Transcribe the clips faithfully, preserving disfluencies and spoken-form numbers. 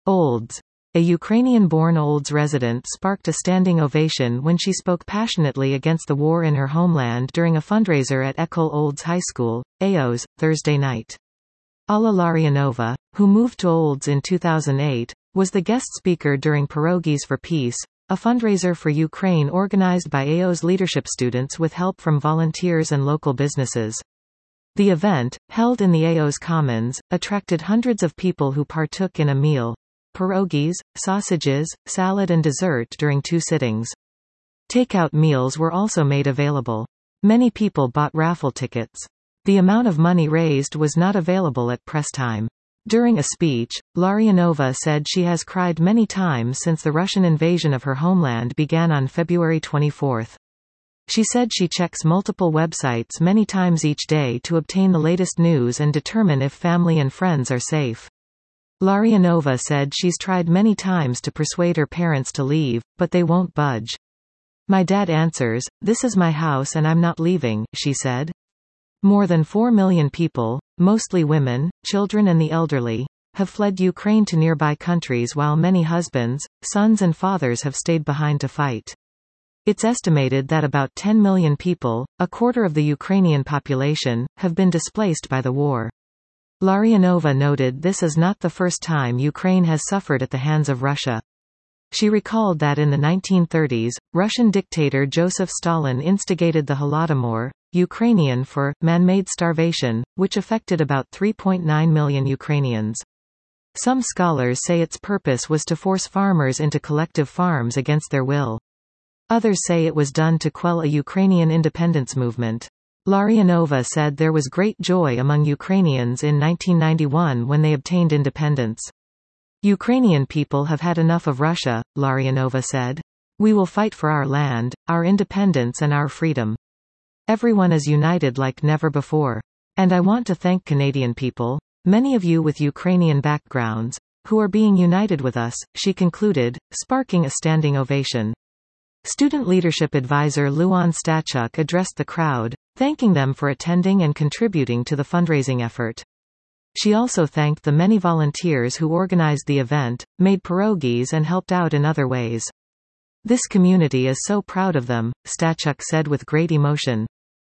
Olds. A Ukrainian-born Olds resident sparked a standing ovation when she spoke passionately against the war in her homeland during a fundraiser at Ecole Olds High School, A O S, Thursday night. Alla Larionova, who moved to Olds in two thousand eight, was the guest speaker during Pierogies for Peace, a fundraiser for Ukraine organized by A O's leadership students with help from volunteers and local businesses. The event, held in the A O's Commons, attracted hundreds of people who partook in a meal, pierogies, sausages, salad and dessert during two sittings. Takeout meals were also made available. Many people bought raffle tickets. The amount of money raised was not available at press time. During a speech, Larionova said she has cried many times since the Russian invasion of her homeland began on February twenty-fourth. She said she checks multiple websites many times each day to obtain the latest news and determine if family and friends are safe. Larionova said she's tried many times to persuade her parents to leave, but they won't budge. "My dad answers, 'This is my house and I'm not leaving,'" she said. More than four million people, mostly women, children and the elderly, have fled Ukraine to nearby countries while many husbands, sons and fathers have stayed behind to fight. It's estimated that about ten million people, a quarter of the Ukrainian population, have been displaced by the war. Larionova noted this is not the first time Ukraine has suffered at the hands of Russia. She recalled that in the nineteen thirties, Russian dictator Joseph Stalin instigated the Holodomor, Ukrainian for man-made starvation, which affected about three point nine million Ukrainians. Some scholars say its purpose was to force farmers into collective farms against their will. Others say it was done to quell a Ukrainian independence movement. Larionova said there was great joy among Ukrainians in nineteen ninety-one when they obtained independence. "Ukrainian people have had enough of Russia," Larionova said. "We will fight for our land, our independence and our freedom. Everyone is united like never before. And I want to thank Canadian people, many of you with Ukrainian backgrounds, who are being united with us," she concluded, sparking a standing ovation. Student leadership advisor Luan Stachuk addressed the crowd, thanking them for attending and contributing to the fundraising effort. She also thanked the many volunteers who organized the event, made pierogies and helped out in other ways. "This community is so proud of them," Stachuk said with great emotion.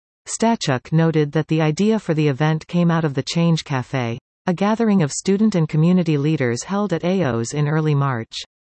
Stachuk noted that the idea for the event came out of the Change Café, a gathering of student and community leaders held at A O's in early March.